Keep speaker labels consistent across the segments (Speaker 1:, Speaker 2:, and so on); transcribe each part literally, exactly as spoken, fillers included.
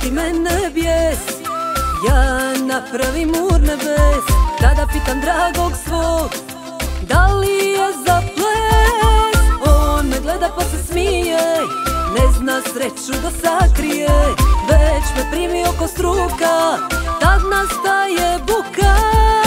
Speaker 1: ti mene bijes. Ja napravim urnebes, tada pitam dragog svog da li je za ples. On me gleda pa se smije, ne zna sreću da sakrije. Već me primio ko struka, tad nastaje buka.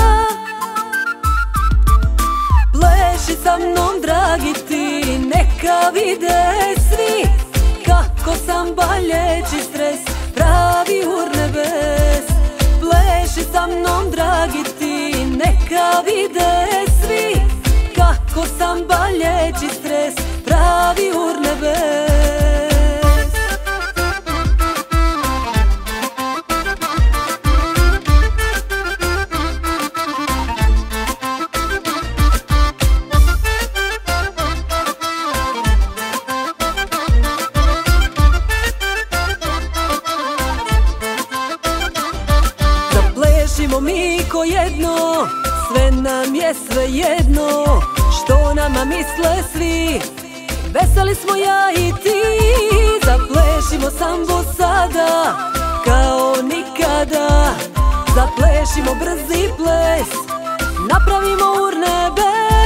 Speaker 1: Pleši sa mnom dragi ti, neka vide svi kako samba liječi stres, pravi urnebes. Pleši sa mnom dragi ti, neka vide svi kako samba liječi stres, pravi urnebes. Zaplešimo mi ko jedno, sve nam je sve jedno što nama misle svi. Veseli smo ja i ti, zaplešimo sambo sada kao nikada. Zaplešimo brzi ples, napravimo urnebes.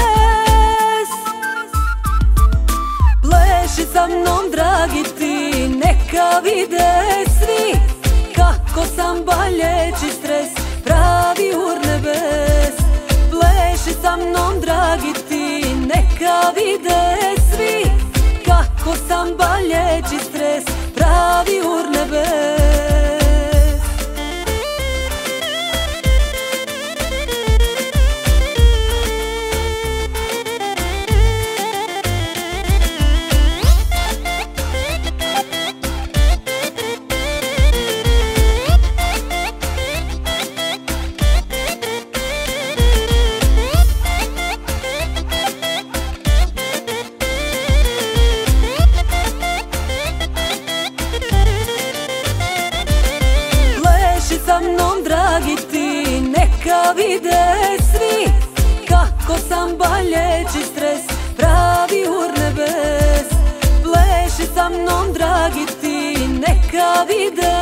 Speaker 1: Pleši sa mnom dragi ti, neka vide svi kako samba liječi stres, pravi urnebes. Pleši sa mnom dragi ti, neka vide svi kako samba liječi stres, pravi urnebes. Sa mnom dragi ti, neka vide svi kako samba liječi stres, pravi urnebes. Pleši sa mnom dragi ti, neka vide